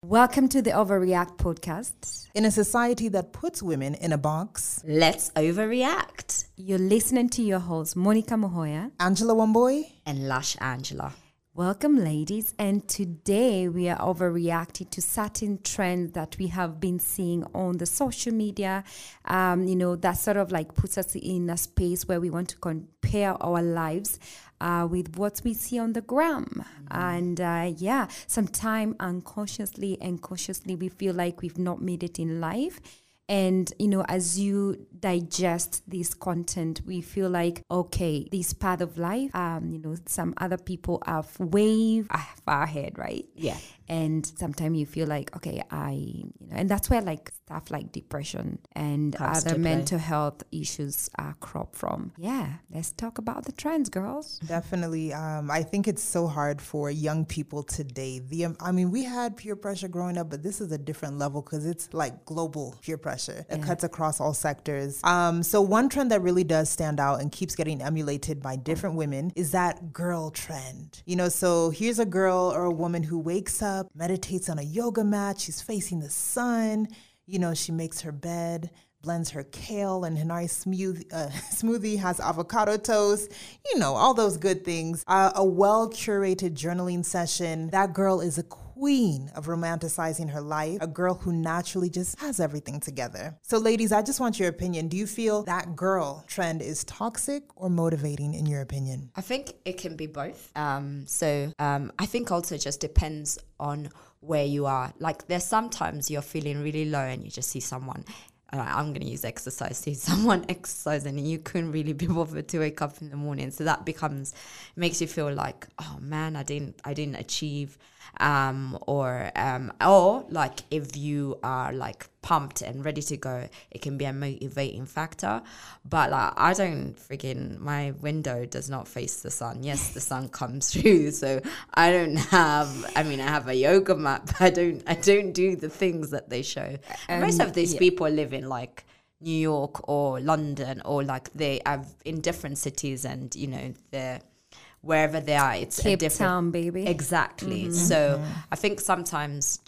Welcome to the Overreact podcast. In a society that puts women in a box, let's overreact. You're listening to your hosts, Monica Mohoya, Angela Wamboy, and Lush Angela. Welcome, ladies. And today we are overreacting to certain trends that we have been seeing on the social media. That sort of like puts us in a space where we want to compare our lives with what we see on the gram. And sometimes unconsciously and consciously we feel like we've not made it in life. And, as you digest this content, we feel like, okay, this part of life, some other people are way far ahead, right? Yeah. And sometimes you feel like, okay, and that's where like stuff like depression and other mental health issues crop from. Yeah, let's talk about the trends, girls. Definitely. I think it's so hard for young people today. We had peer pressure growing up, but this is a different level because it's like global peer pressure. It cuts across all sectors. So one trend that really does stand out and keeps getting emulated by different women is that girl trend. So here's a girl or a woman who wakes up, meditates on a yoga mat. She's facing the sun. She makes her bed, blends her kale and her nice smoothie, has avocado toast, all those good things. A well-curated journaling session. That girl is a queen of romanticizing her life, a girl who naturally just has everything together. So ladies, I just want your opinion. Do you feel that girl trend is toxic or motivating in your opinion? I think it can be both. I think also it just depends on where you are. Like there's sometimes you're feeling really low and you just see someone, I'm going to use exercise, see someone exercising and you couldn't really be bothered to wake up in the morning. So that makes you feel like, oh man, I didn't achieve. Or like if you are like pumped and ready to go, it can be a motivating factor. But like my window does not face the sun. Yes, the sun comes through, so I have a yoga mat, but I don't do the things that they show. Most of these people live in like New York or London, or like they are in different cities, and they're wherever they are, it's Cape a different Town, baby. Exactly. Mm-hmm. So I think sometimes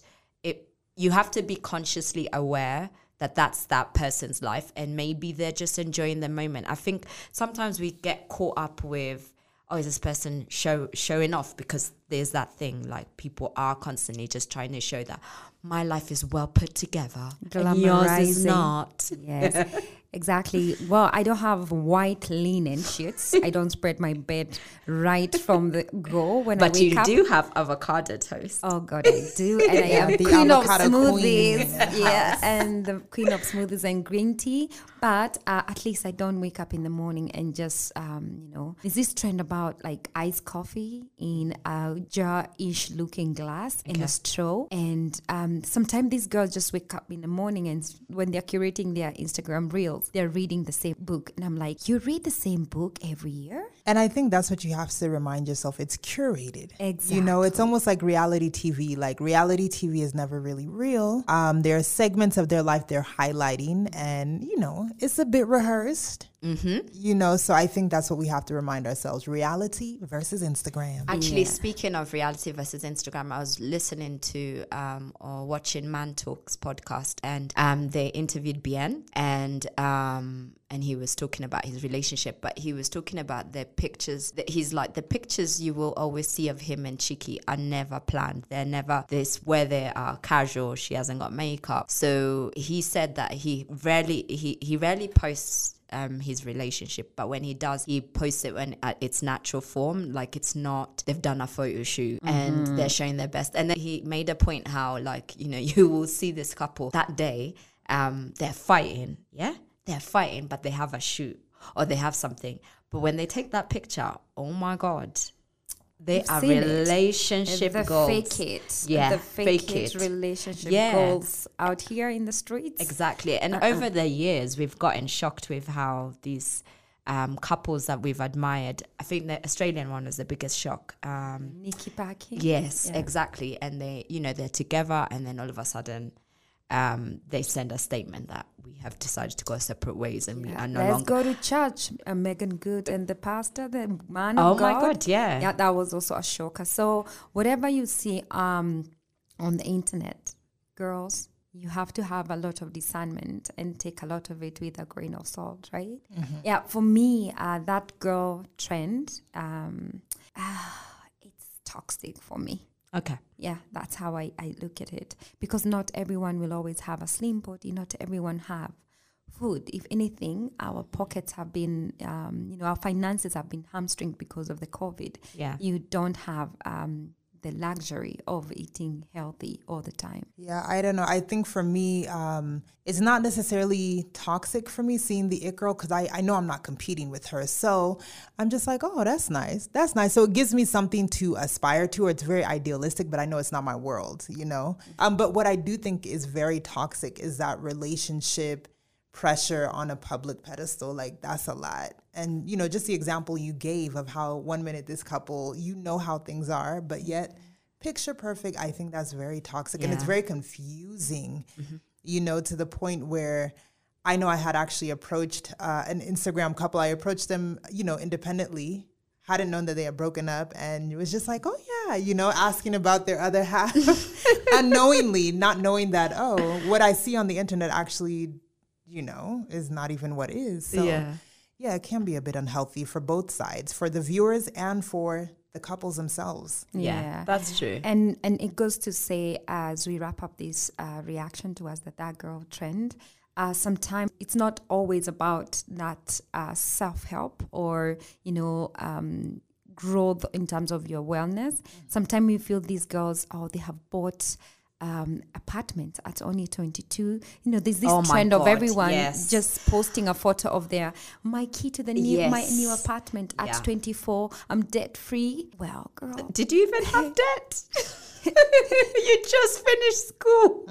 you have to be consciously aware that that's that person's life, and maybe they're just enjoying the moment. I think sometimes we get caught up with, is this person showing off? Because there's that thing, like people are constantly just trying to show that my life is well put together and yours is not. Yes. Exactly. Well, I don't have white linen sheets. I don't spread my bed right from the go when I wake up. But you do have avocado toast. Oh God, I do. And I am the queen of smoothies. And the queen of smoothies and green tea. But at least I don't wake up in the morning and just, there's this trend about like iced coffee in a jar-ish looking glass in a straw. And sometimes these girls just wake up in the morning, and when they're curating their Instagram reels, they're reading the same book. And I'm like, you read the same book every year? And I think that's what you have to remind yourself. It's curated. Exactly. It's almost like reality TV. Like reality TV is never really real. There are segments of their life they're highlighting, and, it's a bit rehearsed. Mm-hmm. So I think that's what we have to remind ourselves. Reality versus Instagram. Actually, speaking of reality versus Instagram, I was listening to or watching Man Talks podcast, and they interviewed Bien, and he was talking about his relationship, but he was talking about the pictures that he's like, the pictures you will always see of him and Chiki are never planned. They're never this where they are casual. She hasn't got makeup. So he said that he rarely posts his relationship, but when he does, he posts it when at its natural form, like it's not they've done a photo shoot and they're showing their best. And then he made a point how, like, you will see this couple that day, they're fighting, but they have a shoot or they have something, but when they take that picture, oh my God, they are relationship goals. The fake it relationship goals out here in the streets. Exactly. And over the years, we've gotten shocked with how these couples that we've admired, I think the Australian one was the biggest shock. Nikki Paki. Yes, exactly. And they, they're together, and then all of a sudden, they send a statement that we have decided to go separate ways, and we are no longer. Let's go to church. Megan Good and the pastor, the man of God. Oh my God, yeah. Yeah, that was also a shocker. So whatever you see on the internet, girls, you have to have a lot of discernment and take a lot of it with a grain of salt, right? Yeah, for me, that girl trend, it's toxic for me. Okay. Yeah, that's how I look at it. Because not everyone will always have a slim body. Not everyone have food. If anything, our pockets have been, our finances have been hamstringed because of the COVID. Yeah. You don't have the luxury of eating healthy all the time. Yeah, I don't know. I think for me, it's not necessarily toxic for me seeing the it girl because I know I'm not competing with her. So I'm just like, oh, that's nice. That's nice. So it gives me something to aspire to, or it's very idealistic, but I know it's not my world, you know? But what I do think is very toxic is that relationship pressure on a public pedestal. Like, that's a lot. And, you know, just the example you gave of how 1 minute this couple, you know how things are, but yet picture perfect. I think that's very toxic and it's very confusing, you know, to the point where I know I had actually approached an Instagram couple. I approached them, you know, independently, hadn't known that they had broken up, and it was just like, oh yeah, you know, asking about their other half unknowingly, not knowing that, oh, what I see on the internet actually, you know, is not even what is. So yeah, it can be a bit unhealthy for both sides, for the viewers and for the couples themselves. Yeah, that's true. And it goes to say, as we wrap up this reaction towards that girl trend, sometimes it's not always about that self-help or, you know, growth in terms of your wellness. Sometimes we feel these girls, they have bought apartments at only 22. You know, there's this trend of everyone just posting a photo of my key to the my new apartment at 24. I'm debt free. Well, girl, did you even have debt? You just finished school.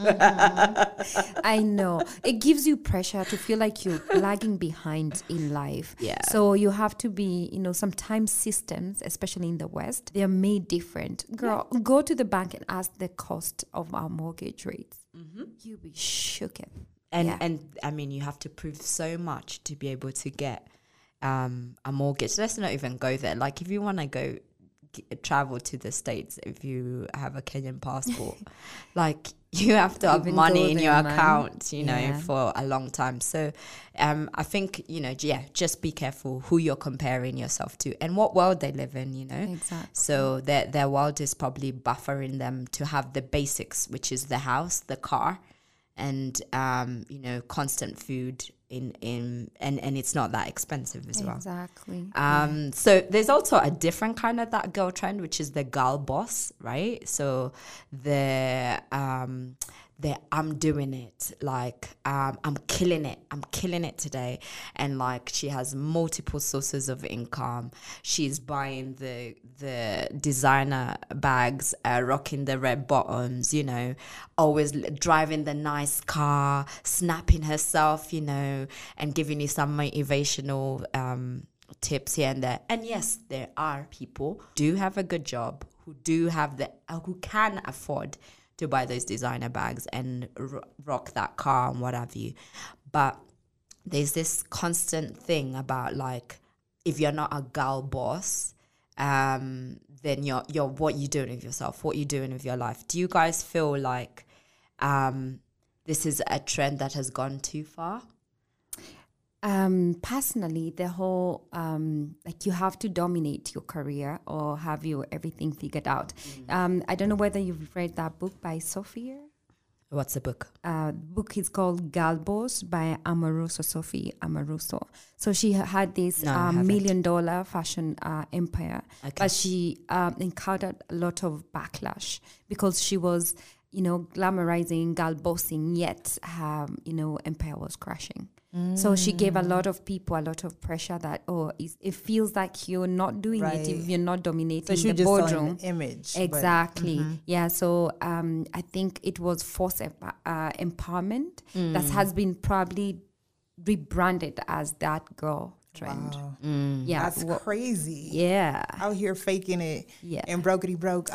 I know. It gives you pressure to feel like you're lagging behind in life. Yeah. So you have to be, you know, sometimes systems, especially in the West, they're made different. Girl, go to the bank and ask the cost of our mortgage rates. You'll be shook. And I mean, you have to prove so much to be able to get a mortgage. Let's not even go there. Like, if you want to go travel to the States, if you have a Kenyan passport, like, you have to have money in your account, you know, for a long time. So I think, you know, just be careful who you're comparing yourself to and what world they live in, you know. Exactly. So their world is probably buffering them to have the basics, which is the house, the car, and you know, constant food and it's not that expensive as well. Exactly. So there's also a different kind of that girl trend, which is the girl boss, right? So the I'm doing it, like I'm killing it today, and like she has multiple sources of income. She's buying the designer bags, rocking the red bottoms, you know, always driving the nice car, snapping herself, you know, and giving you some motivational tips here and there. And yes, there are people who do have a good job, who do have who can afford to buy those designer bags and rock that car and what have you. But there's this constant thing about, like, if you're not a girl boss, then you're what you doing with yourself, what you doing with your life. Do you guys feel like this is a trend that has gone too far? Personally, the whole like, you have to dominate your career or have everything figured out. I don't know whether you've read that book by Sophia. What's the book? Book is called Girl Boss by Sophie Amoruso. So she had this $1 million fashion empire, but she encountered a lot of backlash because she was, you know, glamorizing girl bossing, yet you know, empire was crashing. So she gave a lot of people a lot of pressure that, it feels like you're not doing it if you're not dominating the boardroom. Image. Exactly. Yeah. So I think it was forced empowerment that has been probably rebranded as that girl trend. Wow. Yeah. That's crazy. Yeah. Out here faking it. Yeah. And brokety broke.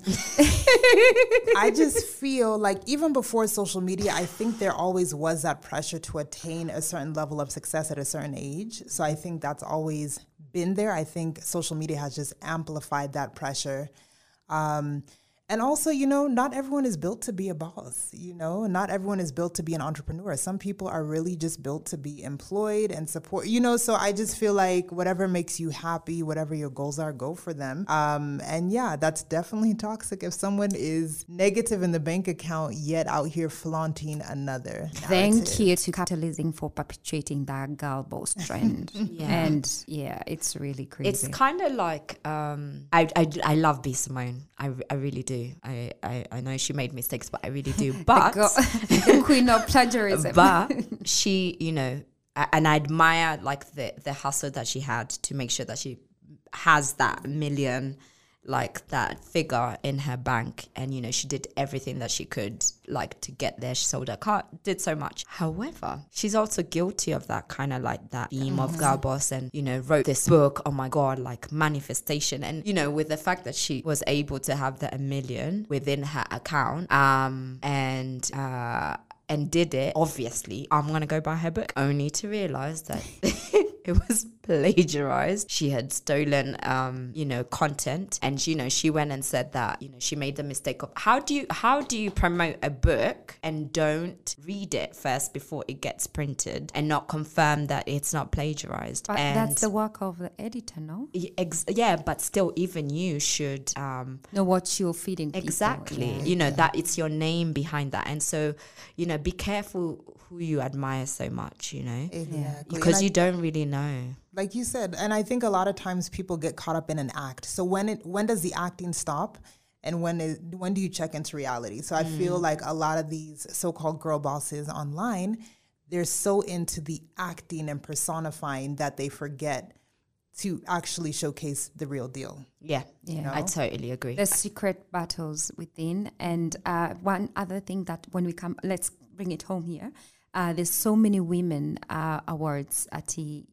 I just feel like even before social media, I think there always was that pressure to attain a certain level of success at a certain age. So I think that's always been there. I think social media has just amplified that pressure. And And also, you know, not everyone is built to be a boss, you know, not everyone is built to be an entrepreneur. Some people are really just built to be employed and support, you know, so I just feel like whatever makes you happy, whatever your goals are, go for them. And yeah, that's definitely toxic if someone is negative in the bank account, yet out here flaunting another narrative. Thank you to capitalism for perpetuating that girl boss trend. And yeah, it's really crazy. It's kind of like I love B. Simone. I really do. I know she made mistakes, but I really do. But the queen of plagiarism. But she, you know, and I admire like the hustle that she had to make sure that she has that million, like that figure in her bank. And, you know, she did everything that she could, like, to get there. She sold her car, did so much. However, she's also guilty of that kind of like that theme of girl boss, and, you know, wrote this book, oh my God, like manifestation. And, you know, with the fact that she was able to have the 1 million within her account, and did it, obviously, I'm going to go buy her book, only to realize that it was plagiarized. She had stolen, you know, content. And, you know, she went and said that, you know, she made the mistake of how do you promote a book and don't read it first before it gets printed and not confirm that it's not plagiarized? But and that's the work of the editor, no? Yeah, but still, even you should know what you're feeding people. Exactly. Yeah. You know, that it's your name behind that. And so, you know, be careful who you admire so much, you know, Exactly. because you don't really know. Like you said, and I think a lot of times people get caught up in an act. So when does the acting stop? And when do you check into reality? So I feel like a lot of these so-called girl bosses online, they're so into the acting and personifying that they forget to actually showcase the real deal. Yeah, You know? I totally agree. The secret battles within. And one other thing that when we come, let's bring it home here. There's so many women awards at the,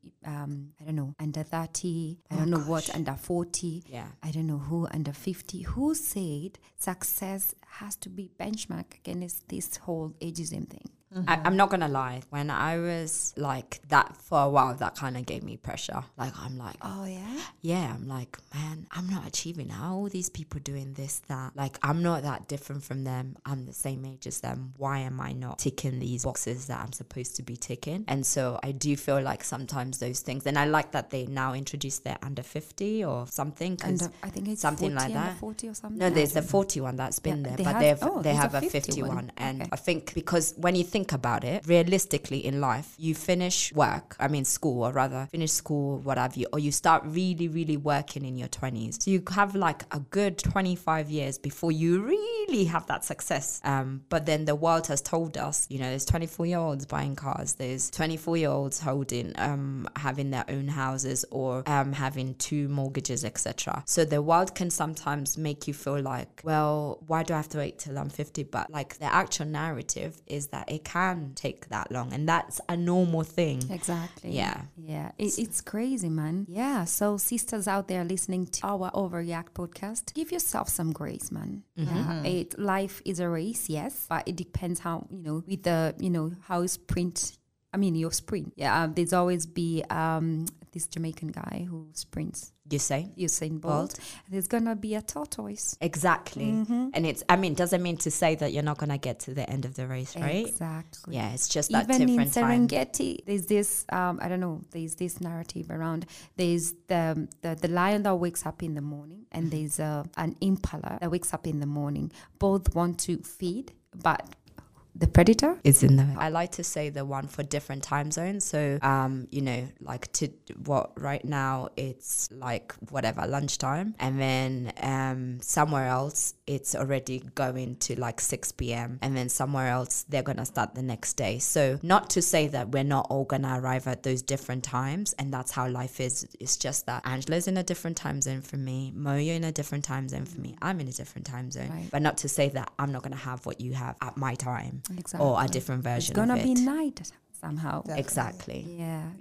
I don't know, under 30, I don't know what, under 40, I don't know who, under 50, who said success has to be benchmarked against this whole ageism thing. I'm not going to lie. When I was like that for a while, that kind of gave me pressure. Like, I'm like, oh, yeah? Yeah, I'm like, man, I'm not achieving how all these people doing this, that. Like, I'm not that different from them. I'm the same age as them. Why am I not ticking these boxes that I'm supposed to be ticking? And so I do feel like sometimes those things, and I like that they now introduce their under 50 or something. I think it's something 40 like that. Under 40 or something. No, there's the 40 one that's been there, but they have a 50 one. And I think because when you think about it, realistically in life, you finish school, or rather finish school, what have you, or you start really, really working in your 20s. So you have like a good 25 years before you really have that success. But then the world has told us, you know, there's 24-year-olds buying cars, there's 24-year-olds holding, having their own houses, or having 2 mortgages, etc. So the world can sometimes make you feel like, well, why do I have to wait till I'm 50? But like the actual narrative is that it can take that long, and that's a normal thing. Exactly. Yeah. It's crazy, man. Yeah. So sisters out there listening to our Overreact podcast, give yourself some grace, man. Life is a race, yes, but it depends how, you know, with the, you know, how your sprint. Yeah. There's always be this Jamaican guy who sprints. Usain Bolt. There's gonna be a tortoise. Exactly. And doesn't mean to say that you're not gonna get to the end of the race, right? Exactly. Yeah, it's just that even different in time. Serengeti, there's this there's this narrative around, there's the lion that wakes up in the morning, and there's an impala that wakes up in the morning. Both want to feed, but the predator is in there. I like to say the one for different time zones. So, you know, like right now it's like whatever, lunchtime. And then somewhere else it's already going to like 6 p.m. And then somewhere else they're going to start the next day. So not to say that we're not all going to arrive at those different times. And that's how life is. It's just that Angela's in a different time zone from me. Moyo in a different time zone from me. I'm in a different time zone. Right. But not to say that I'm not going to have what you have at my time. Exactly. Or a different version of it. It's gonna be night somehow. Definitely. Exactly. Yeah. Yeah. Girl,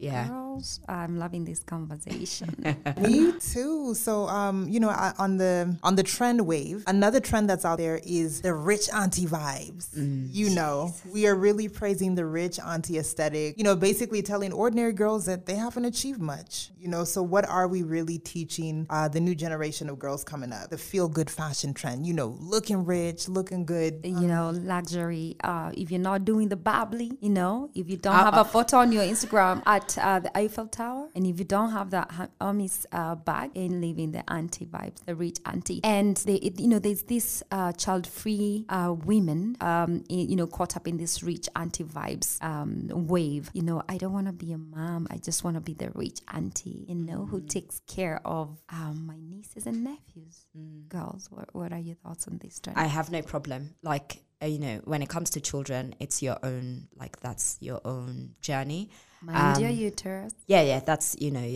girls. I'm loving this conversation. Me too. So, on the trend wave, another trend that's out there is the rich auntie vibes. We are really praising the rich auntie aesthetic, basically telling ordinary girls that they haven't achieved much, so what are we really teaching the new generation of girls coming up? The feel-good fashion trend, looking rich, looking good. Luxury. If you're not doing the bubbly, if you don't have a photo on your Instagram at the Eiffel Tower, and if you don't have that Hermes bag, and living the auntie vibes, the rich auntie. And there's this child-free women, caught up in this rich auntie vibes wave. I don't want to be a mom. I just want to be the rich auntie, who takes care of my nieces and nephews. Girls, what are your thoughts on this trend? I have no problem. When it comes to children, it's your own, that's your own journey. Mind your uterus. Yeah, that's,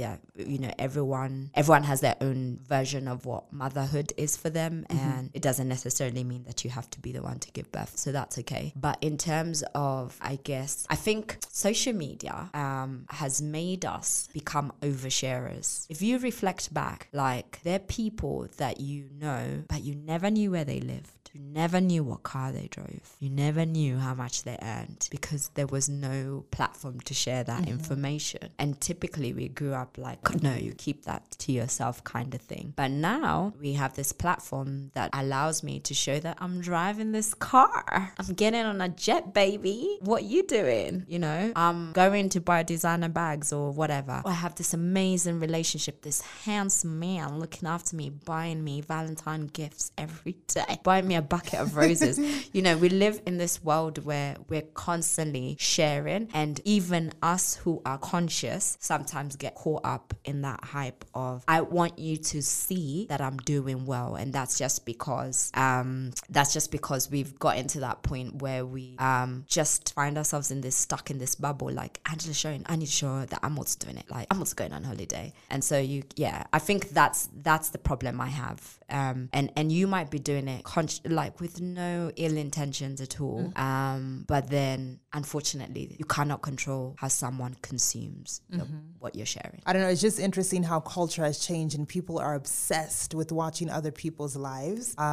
everyone has their own version of what motherhood is for them. And it doesn't necessarily mean that you have to be the one to give birth. So that's okay. But in terms of, I think social media has made us become oversharers. If you reflect back, there are people that but you never knew where they lived. You never knew what car they drove. You never knew how much they earned because there was no platform to share that information. And typically we grew up no, you keep that to yourself kind of thing. But now we have this platform that allows me to show that I'm driving this car. I'm getting on a jet, baby. What you doing? I'm going to buy designer bags or whatever. I have this amazing relationship, this handsome man looking after me, buying me Valentine gifts every day, buying me a bucket of roses. We live in this world where we're constantly sharing, and even us who are conscious sometimes get caught up in that hype of, I want you to see that I'm doing well. And that's just because we've got into that point where we just find ourselves stuck in this bubble, Angela's showing, I need to show her that I'm also doing it, I'm also going on holiday. And so I think that's the problem I have. And you might be doing it with no ill intentions at all. But then unfortunately you cannot control how someone consumes what you're sharing. I don't know. It's just interesting how culture has changed and people are obsessed with watching other people's lives. So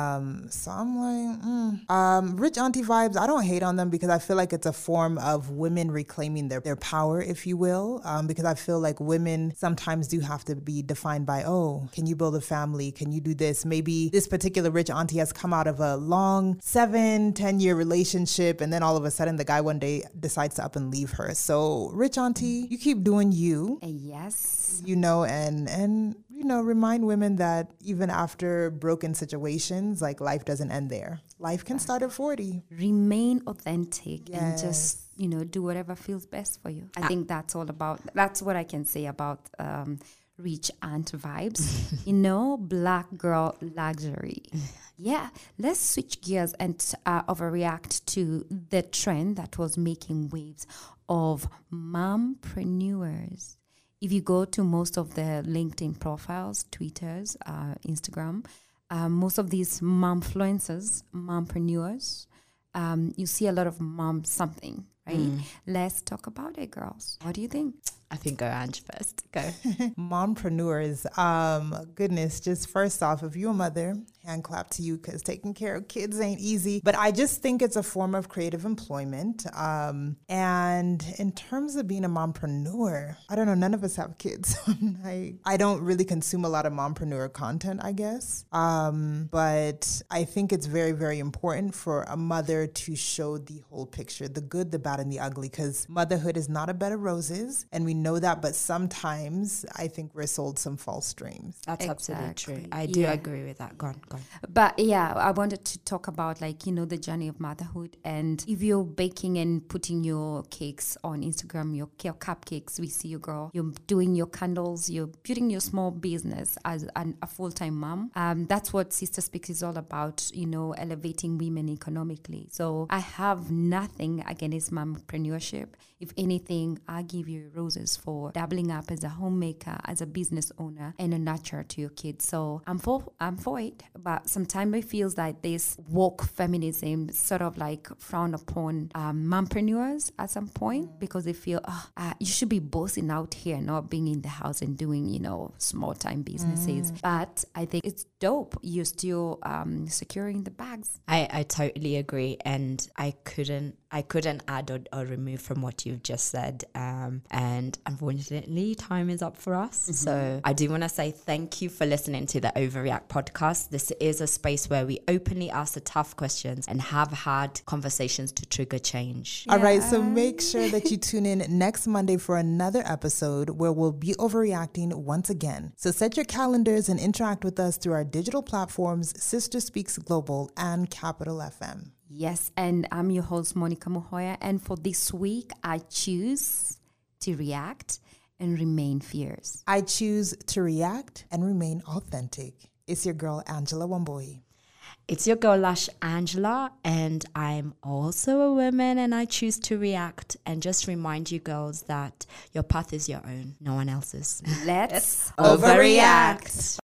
I'm rich auntie vibes. I don't hate on them because I feel like it's a form of women reclaiming their power, if you will. Because I feel like women sometimes do have to be defined by, can you build a family? Can you do this? Maybe this particular rich auntie has come out of a long 7-10 year relationship, and then all of a sudden the guy one day decides to up and leave her. So rich auntie, you keep doing you. Yes. And remind women that even after broken situations, life doesn't end there. Life can start at 40. Remain authentic and just, do whatever feels best for you. I think that's what I can say about rich aunt vibes. Black girl luxury. Yeah, let's switch gears and overreact to the trend that was making waves of mompreneurs. If you go to most of the LinkedIn profiles, Twitters, Instagram, most of these momfluencers, mompreneurs, you see a lot of mom something, right? Let's talk about it, girls. What do you think? I think go Ange first. Go. Mompreneurs. Goodness, just first off, if you're a mother, hand clap to you because taking care of kids ain't easy. But I just think it's a form of creative employment. And in terms of being a mompreneur, I don't know, none of us have kids. I don't really consume a lot of mompreneur content, I guess. But I think it's very, very important for a mother to show the whole picture, the good, the bad, and the ugly, because motherhood is not a bed of roses. And we know that, but sometimes I think we're sold some false dreams. That's absolutely true. I do agree with that. Go on. But yeah, I wanted to talk about the journey of motherhood. And if you're baking and putting your cakes on Instagram, your cupcakes, we see you, girl. You're doing your candles, you're building your small business as a full-time mom. That's what Sister Speaks is all about, elevating women economically. So I have nothing against mompreneurship. If anything, I give you roses for dabbling up as a homemaker, as a business owner, and a nurturer to your kids. So I'm for it. but sometimes it feels like this woke feminism sort of like frown upon mompreneurs at some point because they feel, you should be bossing out here, not being in the house and doing, small time businesses. But I think it's dope. You're still securing the bags. I totally agree. And I couldn't add or remove from what you've just said. And unfortunately, time is up for us. Mm-hmm. So I do want to say thank you for listening to the Overreact podcast. This is a space where we openly ask the tough questions and have had conversations to trigger change. All right, so make sure that you tune in next Monday for another episode where we'll be overreacting once again. So set your calendars and interact with us through our digital platforms, Sister Speaks Global and Capital FM. Yes, and I'm your host, Monica Muhoya. And for this week, I choose to react and remain fierce. I choose to react and remain authentic. It's your girl, Angela Wambui. It's your girl, Lash Angela, and I'm also a woman, and I choose to react and just remind you girls that your path is your own, no one else's. Let's overreact.